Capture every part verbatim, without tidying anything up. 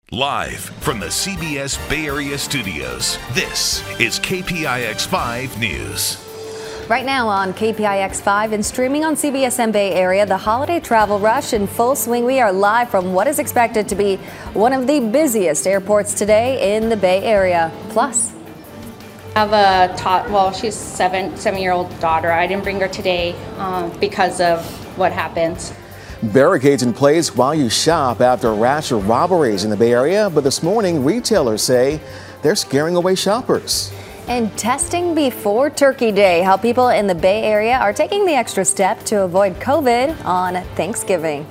Live from the C B S Bay Area studios, this is K P I X five News. Right now on K P I X five and streaming on C B S M Bay Area, the holiday travel rush in full swing. We are live from what is expected to be one of the busiest airports today in the Bay Area. Plus, I have a tot, well, she's seven, seven-year-old daughter. I didn't bring her today um, because of what happened. Barricades in place while you shop after a rash of robberies in the Bay Area, but this morning retailers say they're scaring away shoppers. And testing before Turkey Day, how people in the Bay Area are taking the extra step to avoid COVID on Thanksgiving.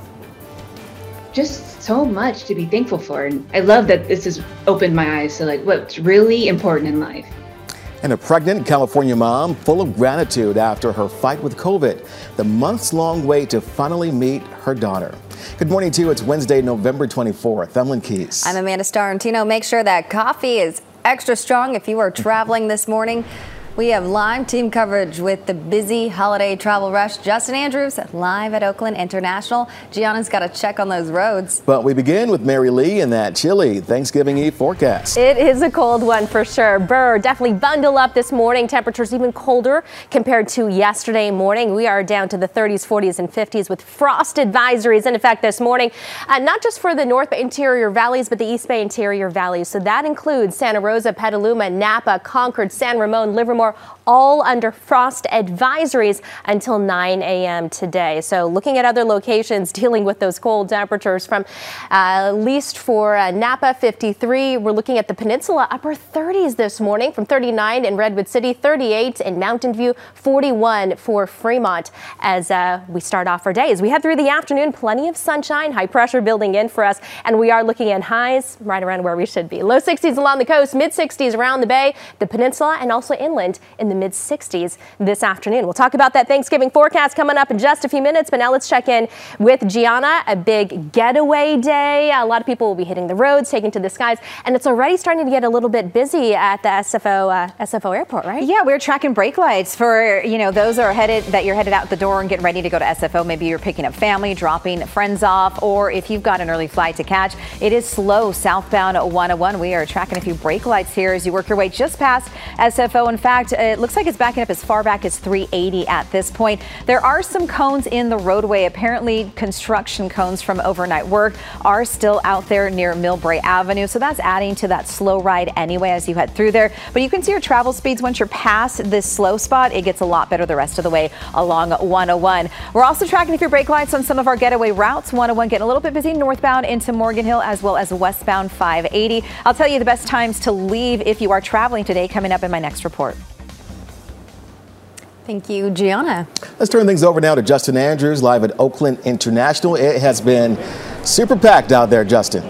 Just so much to be thankful for, and I love that this has opened my eyes to like what's really important in life. And a pregnant California mom full of gratitude after her fight with COVID. The months-long wait to finally meet her daughter. Good morning to you. It's Wednesday, November twenty-fourth. I'm Lynn Keys. I'm Amanda Starantino. Make sure that coffee is extra strong if you are traveling this morning. We have live team coverage with the busy holiday travel rush. Justin Andrews live at Oakland International. Gianna's got to check on those roads. But we begin with Mary Lee and that chilly Thanksgiving Eve forecast. It is a cold one for sure. Burr, definitely bundle up this morning. Temperatures even colder compared to yesterday morning. We are down to the thirties, forties, and fifties with frost advisories in effect this morning. Uh, not just for the North Bay interior valleys, but the East Bay interior valleys. So that includes Santa Rosa, Petaluma, Napa, Concord, San Ramon, Livermore, all under frost advisories until nine a m today. So looking at other locations dealing with those cold temperatures from uh, at least for uh, Napa fifty-three. We're looking at the peninsula upper thirties this morning from thirty-nine in Redwood City, thirty-eight in Mountain View, forty-one for Fremont as uh, we start off our day. As we head through the afternoon, plenty of sunshine, high pressure building in for us, and we are looking at highs right around where we should be. Low sixties along the coast, mid sixties around the bay, the peninsula, and also inland in the mid sixties this afternoon. We'll talk about that Thanksgiving forecast coming up in just a few minutes, but now let's check in with Gianna. A big getaway day. A lot of people will be hitting the roads, taking to the skies, and it's already starting to get a little bit busy at the S F O uh, S F O airport, right? Yeah, we're tracking brake lights for, you know, those are headed that you're headed out the door and getting ready to go to S F O. Maybe you're picking up family, dropping friends off, or if you've got an early flight to catch, it is slow southbound one oh one. We are tracking a few brake lights here as you work your way just past S F O. In fact, it looks like it's backing up as far back as three eighty at this point. There are some cones in the roadway. Apparently, construction cones from overnight work are still out there near Millbrae Avenue. So that's adding to that slow ride anyway as you head through there. But you can see your travel speeds once you're past this slow spot. It gets a lot better the rest of the way along one oh one. We're also tracking a few brake lights on some of our getaway routes. one oh one getting a little bit busy northbound into Morgan Hill as well as westbound five eighty. I'll tell you the best times to leave if you are traveling today coming up in my next report. Thank you, Gianna. Let's turn things over now to Justin Andrews live at Oakland International. It has been super packed out there, Justin.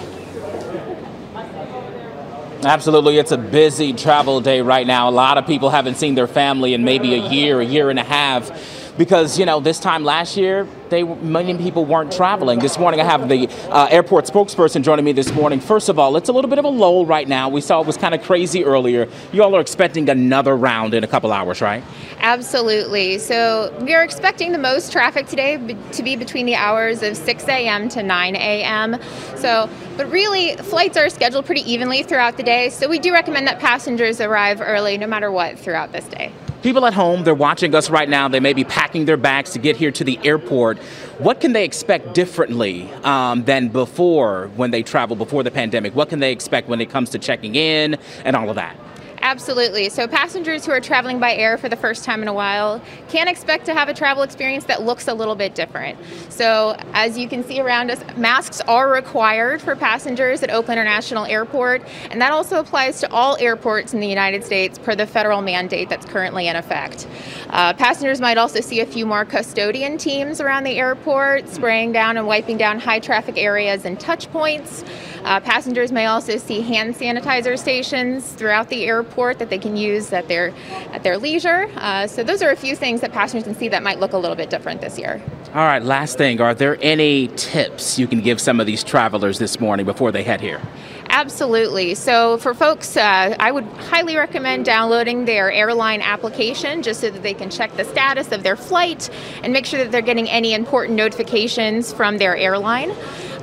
Absolutely. It's a busy travel day right now. A lot of people haven't seen their family in maybe a year, a year and a half. Because, you know, this time last year, they many people weren't traveling. This morning, I have the uh, airport spokesperson joining me this morning. First of all, it's a little bit of a lull right now. We saw it was kind of crazy earlier. You all are expecting another round in a couple hours, right? Absolutely. So we are expecting the most traffic today to be between the hours of six a m to nine a m So, but really, flights are scheduled pretty evenly throughout the day. So we do recommend that passengers arrive early no matter what throughout this day. People at home, they're watching us right now. They may be packing their bags to get here to the airport. What can they expect differently um, than before when they travel before the pandemic? What can they expect when it comes to checking in and all of that? Absolutely. So passengers who are traveling by air for the first time in a while can expect to have a travel experience that looks a little bit different. So as you can see around us, masks are required for passengers at Oakland International Airport, and that also applies to all airports in the United States per the federal mandate that's currently in effect. Uh, passengers might also see a few more custodian teams around the airport, spraying down and wiping down high traffic areas and touch points. Uh, passengers may also see hand sanitizer stations throughout the airport that they can use at their at their leisure. Uh, so those are a few things that passengers can see that might look a little bit different this year. All right, last thing, are there any tips you can give some of these travelers this morning before they head here? Absolutely. So for folks, uh, I would highly recommend downloading their airline application just so that they can check the status of their flight and make sure that they're getting any important notifications from their airline.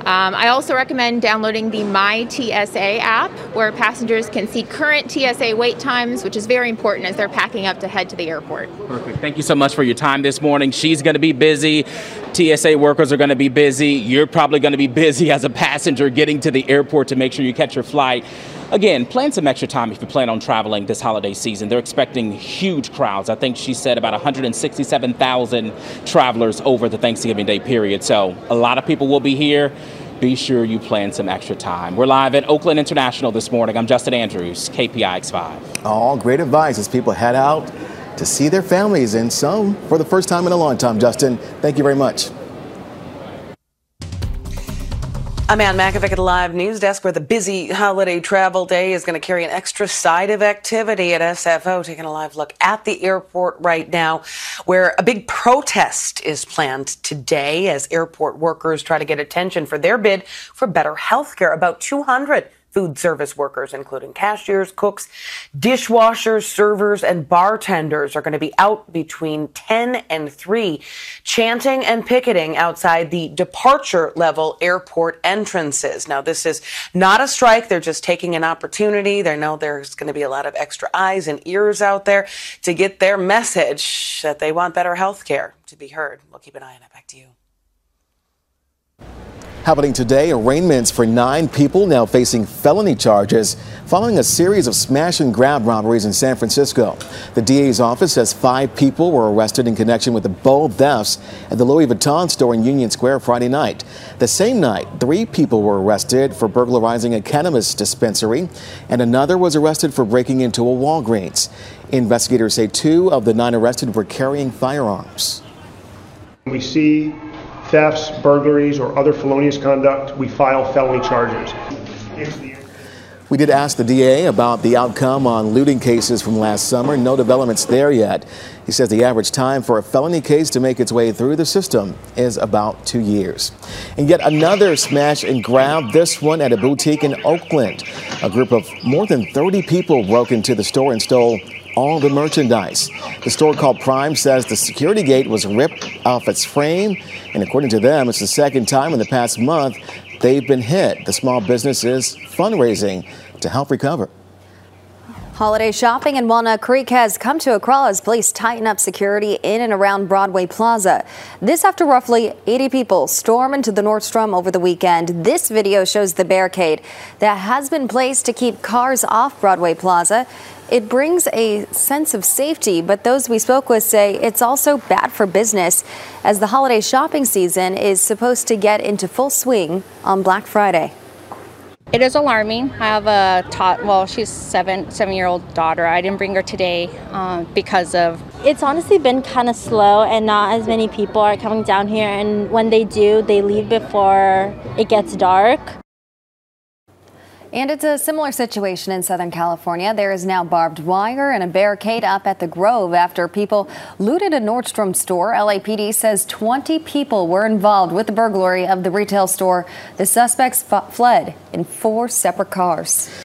Um, I also recommend downloading the My T S A app, where passengers can see current T S A wait times, which is very important as they're packing up to head to the airport. Perfect. Thank you so much for your time this morning. She's going to be busy. T S A workers are going to be busy. You're probably going to be busy as a passenger getting to the airport to make sure you catch your flight. Again, plan some extra time if you plan on traveling this holiday season. They're expecting huge crowds. I think she said about one hundred sixty-seven thousand travelers over the Thanksgiving Day period. So a lot of people will be here. Be sure you plan some extra time. We're live at Oakland International this morning. I'm Justin Andrews, K P I X five. All great advice as people head out to see their families, and some for the first time in a long time. Justin, thank you very much. I'm Ann Makovic at the Live News Desk, where the busy holiday travel day is going to carry an extra side of activity at S F O. Taking a live look at the airport right now, where a big protest is planned today as airport workers try to get attention for their bid for better health care. About two hundred food service workers, including cashiers, cooks, dishwashers, servers, and bartenders, are going to be out between ten and three, chanting and picketing outside the departure level airport entrances. Now, this is not a strike. They're just taking an opportunity. They know there's going to be a lot of extra eyes and ears out there to get their message that they want better health care to be heard. We'll keep an eye on it. Back to you. Happening today, arraignments for nine people now facing felony charges following a series of smash and grab robberies in San Francisco. The D A's office says five people were arrested in connection with the bold thefts at the Louis Vuitton store in Union Square Friday night. The same night, three people were arrested for burglarizing a cannabis dispensary, and another was arrested for breaking into a Walgreens. Investigators say two of the nine arrested were carrying firearms. We see thefts, burglaries, or other felonious conduct, we file felony charges. We did ask the D A about the outcome on looting cases from last summer. No developments there yet. He says the average time for a felony case to make its way through the system is about two years. And yet another smash and grab, this one at a boutique in Oakland. A group of more than thirty people broke into the store and stole all the merchandise. The store, called Prime, says the security gate was ripped off its frame, and according to them, it's the second time in the past month they've been hit. The small business is fundraising to help recover. Holiday shopping in Walnut Creek has come to a crawl as police tighten up security in and around Broadway Plaza. This after roughly eighty people storm into the Nordstrom over the weekend. This video shows the barricade that has been placed to keep cars off Broadway Plaza. It brings a sense of safety, but those we spoke with say it's also bad for business as the holiday shopping season is supposed to get into full swing on Black Friday. It is alarming. I have a tot, well, she's seven, seven-year-old daughter. I didn't bring her today uh, because of. It's honestly been kind of slow, and not as many people are coming down here. And when they do, they leave before it gets dark. And it's a similar situation in Southern California. There is now barbed wire and a barricade up at the Grove after people looted a Nordstrom store. L A P D says twenty people were involved with the burglary of the retail store. The suspects f- fled in four separate cars.